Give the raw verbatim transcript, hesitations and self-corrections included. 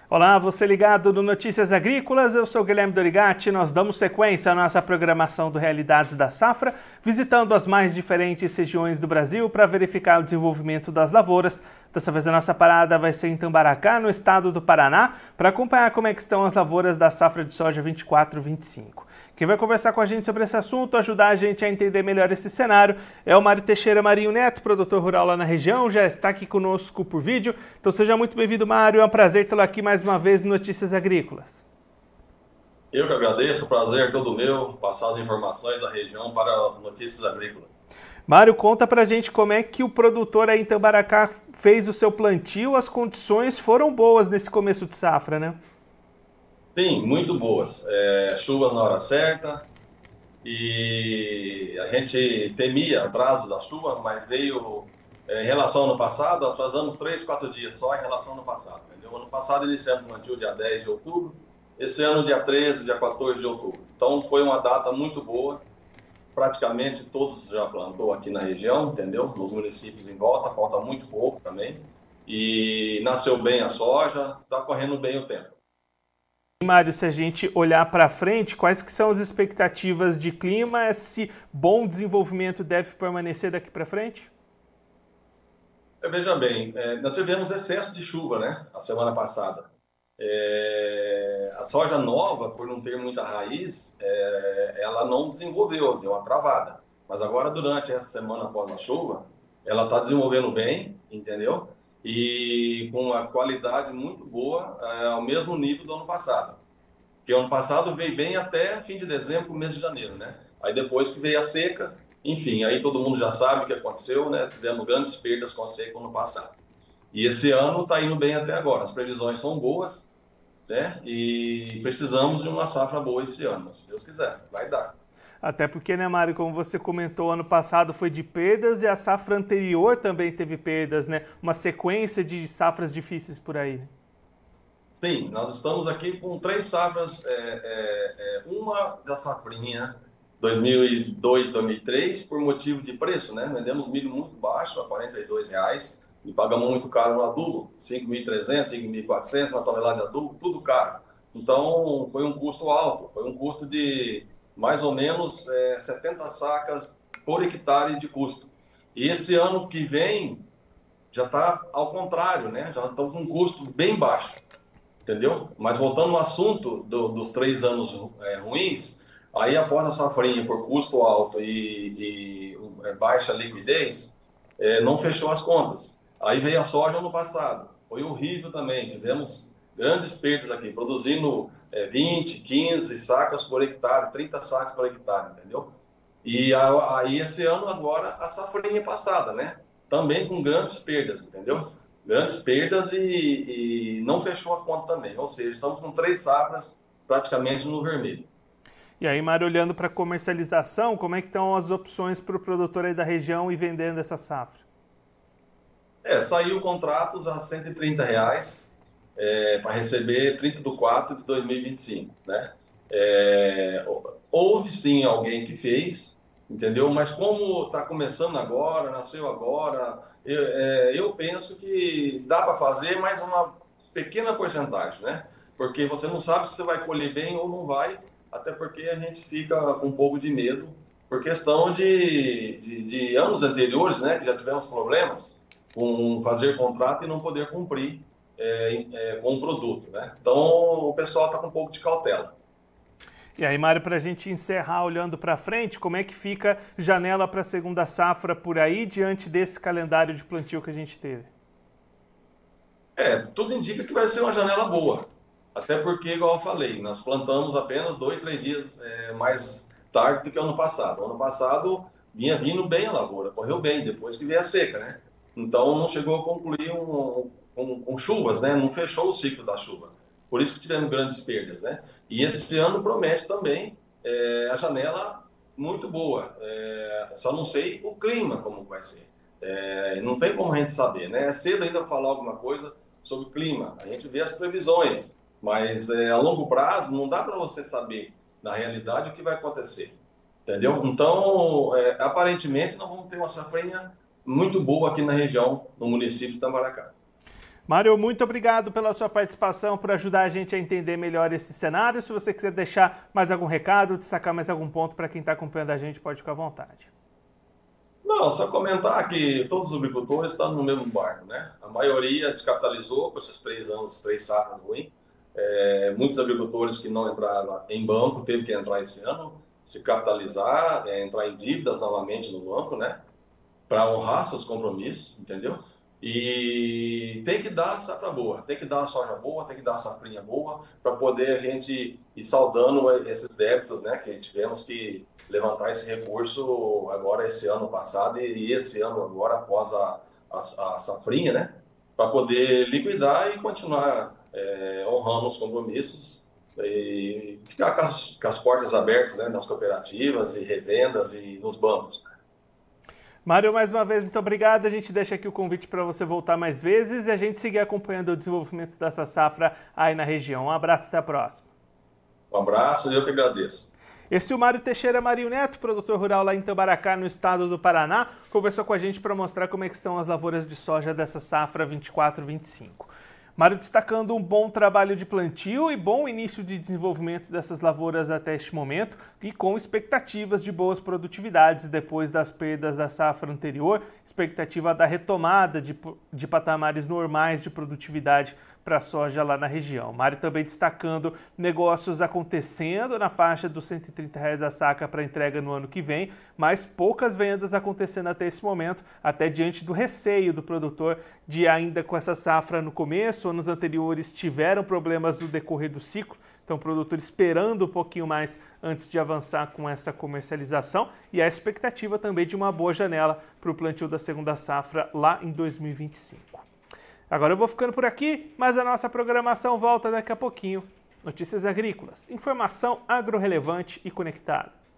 Olá, você ligado no Notícias Agrícolas, eu sou Guilherme Dorigatti. Nós damos sequência à nossa programação do Realidades da Safra, visitando as mais diferentes regiões do Brasil para verificar o desenvolvimento das lavouras. Dessa vez a nossa parada vai ser em Tambaracá, no estado do Paraná, para acompanhar como é que estão as lavouras da safra de soja vinte e quatro vinte e cinco. Quem vai conversar com a gente sobre esse assunto, ajudar a gente a entender melhor esse cenário, é o Mário Teixeira Marinho Neto, produtor rural lá na região, já está aqui conosco por vídeo. Então seja muito bem-vindo, Mário, é um prazer tê-lo aqui mais uma vez no Notícias Agrícolas. Eu que agradeço, o prazer é todo meu, passar as informações da região para Notícias Agrícolas. Mário, conta pra gente como é que o produtor aí em Tambaracá fez o seu plantio, as condições foram boas nesse começo de safra, né? Sim, muito boas. É, chuvas na hora certa e a gente temia atraso da chuva, mas veio é, em relação ao ano passado, atrasamos três, quatro dias só em relação ao ano passado. Entendeu? Ano passado iniciamos o plantio dia dez de outubro, esse ano dia treze, dia quatorze de outubro. Então foi uma data muito boa, praticamente todos já plantou aqui na região, entendeu? Nos municípios em volta, falta muito pouco também. E nasceu bem a soja, está correndo bem o tempo. Mário, se a gente olhar para frente, quais que são as expectativas de clima? Esse bom desenvolvimento deve permanecer daqui para frente? Veja bem, é, nós tivemos excesso de chuva, né, a semana passada. É, a soja nova, por não ter muita raiz, é, ela não desenvolveu, deu uma travada. Mas agora, durante essa semana após a chuva, ela está desenvolvendo bem, entendeu? E com uma qualidade muito boa, é, ao mesmo nível do ano passado. Porque ano passado veio bem até fim de dezembro, mês de janeiro, né? Aí depois que veio a seca, enfim, aí todo mundo já sabe o que aconteceu, né? Tivemos grandes perdas com a seca no passado. E esse ano está indo bem até agora. As previsões são boas, né? E precisamos de uma safra boa esse ano, se Deus quiser, vai dar. Até porque, né, Mário, como você comentou, ano passado foi de perdas e a safra anterior também teve perdas, né? Uma sequência de safras difíceis por aí, né? Sim, nós estamos aqui com três safras, é, é, é, uma da safrinha dois mil e dois, dois mil e três, por motivo de preço, né? Vendemos milho muito baixo, a quarenta e dois reais, e pagamos muito caro no adubo, cinco mil e trezentos, cinco mil e quatrocentos, uma tonelada de adubo, tudo caro. Então, foi um custo alto, foi um custo de mais ou menos é, setenta sacas por hectare de custo. E esse ano que vem já está ao contrário, né? Já estão com um custo bem baixo. Entendeu? Mas voltando ao assunto do, dos três anos é, ruins, aí após a safrinha por custo alto e, e é, baixa liquidez, é, não fechou as contas. Aí veio a soja ano passado, foi horrível também, tivemos grandes perdas aqui, produzindo é, vinte, quinze sacas por hectare, trinta sacas por hectare, entendeu? E aí esse ano agora a safrinha passada, né? Também com grandes perdas, entendeu? Grandes perdas e, e não fechou a conta também. Ou seja, estamos com três safras praticamente no vermelho. E aí, Mário, olhando para a comercialização, como é que estão as opções para o produtor aí da região e vendendo essa safra? É, saiu contratos a cento e trinta reais é, para receber trinta de quatro de dois mil e vinte e cinco, né? É, houve sim alguém que fez, entendeu? Mas como está começando agora, nasceu agora, eu, é, eu penso que dá para fazer mais uma pequena porcentagem, né? Porque você não sabe se você vai colher bem ou não vai, até porque a gente fica com um pouco de medo por questão de, de, de anos anteriores, né? Que já tivemos problemas com fazer contrato e não poder cumprir é, é, com o produto, né? Então o pessoal está com um pouco de cautela. E aí, Mário, para a gente encerrar olhando para frente, como é que fica janela para a segunda safra por aí, diante desse calendário de plantio que a gente teve? É, tudo indica que vai ser uma janela boa. Até porque, igual eu falei, nós plantamos apenas dois, três dias é, mais tarde do que o ano passado. O ano passado vinha vindo bem a lavoura, correu bem, depois que veio a seca, né? Então não chegou a concluir um, um, com chuvas, né? Não fechou o ciclo da chuva. Por isso que tivemos grandes perdas, né? E esse ano promete também é, a janela muito boa. É, só não sei o clima como vai ser. É, não tem como a gente saber, né? É cedo ainda para falar alguma coisa sobre o clima. A gente vê as previsões, mas é, a longo prazo não dá para você saber, na realidade, o que vai acontecer. Entendeu? Então, é, aparentemente, nós vamos ter uma safrinha muito boa aqui na região, no município de Tambaracá. Mário, muito obrigado pela sua participação, por ajudar a gente a entender melhor esse cenário. Se você quiser deixar mais algum recado, destacar mais algum ponto para quem está acompanhando a gente, pode ficar à vontade. Não, só comentar que todos os agricultores estão no mesmo barco, né? A maioria descapitalizou por esses três anos, três safras ruins. É, muitos agricultores que não entraram em banco teve que entrar esse ano, se capitalizar, é, entrar em dívidas novamente no banco, né? Para honrar seus compromissos, entendeu? E tem que dar a safra boa, tem que dar a soja boa, tem que dar a safrinha boa, para poder a gente ir saldando esses débitos, né? Que tivemos que levantar esse recurso agora esse ano passado e esse ano agora após a, a, a safrinha, né? Para poder liquidar e continuar é, honrando os compromissos e ficar com as, com as portas abertas, né? Nas cooperativas e revendas e nos bancos. Mário, mais uma vez, muito obrigado. A gente deixa aqui o convite para você voltar mais vezes e a gente seguir acompanhando o desenvolvimento dessa safra aí na região. Um abraço e até a próxima. Um abraço e eu que agradeço. Esse é o Mário Teixeira Marinho Neto, produtor rural lá em Itabaracá, no estado do Paraná, conversou com a gente para mostrar como é que estão as lavouras de soja dessa safra vinte e quatro vinte e cinco. Mário destacando um bom trabalho de plantio e bom início de desenvolvimento dessas lavouras até este momento e com expectativas de boas produtividades depois das perdas da safra anterior, expectativa da retomada de, de patamares normais de produtividade para a soja lá na região. Mário também destacando negócios acontecendo na faixa dos cento e trinta reais a saca para entrega no ano que vem, mas poucas vendas acontecendo até esse momento, até diante do receio do produtor de ainda com essa safra no começo, anos anteriores tiveram problemas no decorrer do ciclo, então o produtor esperando um pouquinho mais antes de avançar com essa comercialização e a expectativa também de uma boa janela para o plantio da segunda safra lá em dois mil e vinte e cinco. Agora eu vou ficando por aqui, mas a nossa programação volta daqui a pouquinho. Notícias agrícolas, informação agro-relevante e conectada.